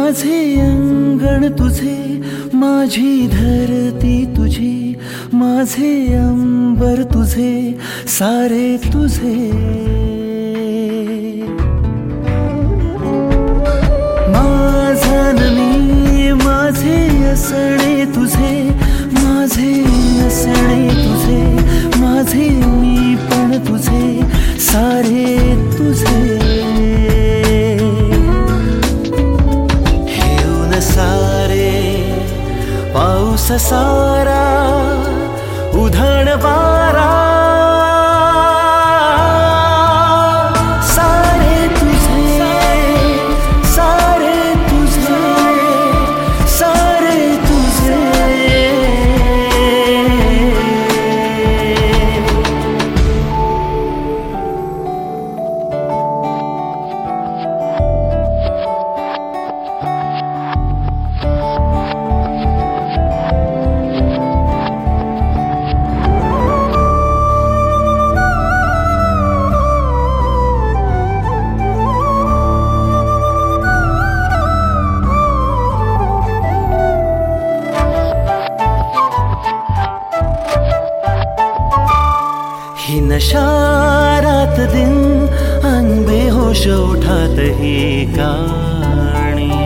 माझे अंगण तुझे, माझी धरती तुझी, माझे अंबर तुझे, सारे तुझे. माझं मी माझे असणे तुझे, माझे नसणे तुझे, माझे मी पण तुझे, सारे तुझे. हेऊन सारे पाऊस सारा, उधण वारा, सारे तुझे, सारे तुझे, सारे तुझे. ही नशा रात दिन अन बेहोश उठात ही गाणी.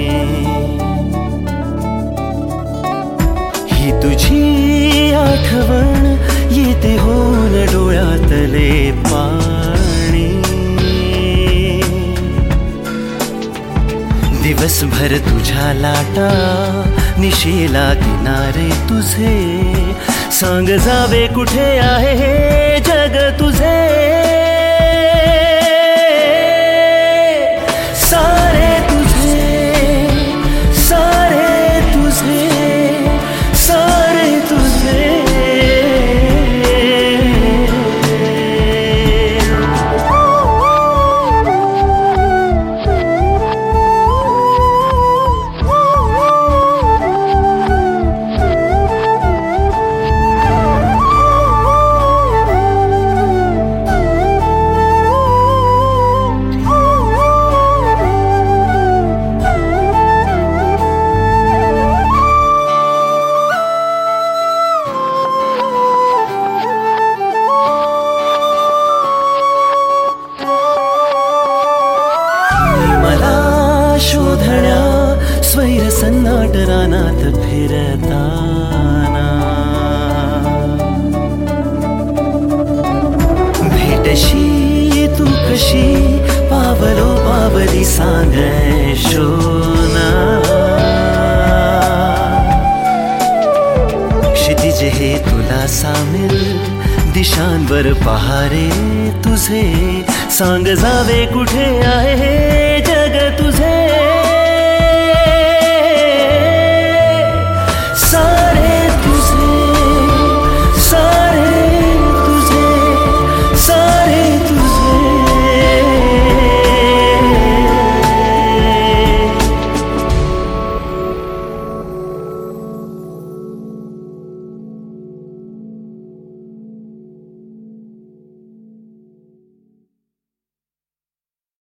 ही तुझी आठवण येते होऊन डोळ्यातले पाणी. दिवसभर तुझ्या लाटा, निशेला किनारे तुझे, सांग जावे कुठे आहे हे जग तुझे. सारे तुझे, सारे तुझे, सारे तुझे. शोधण्या स्वैर सन्नाट रानात फिरताना, भेटशी तू कशी पावलो पावली सांग शोना. क्षितिज हे तुला सामील, दिशांवर पहारे तुझे, सांग जावे कुठे आहे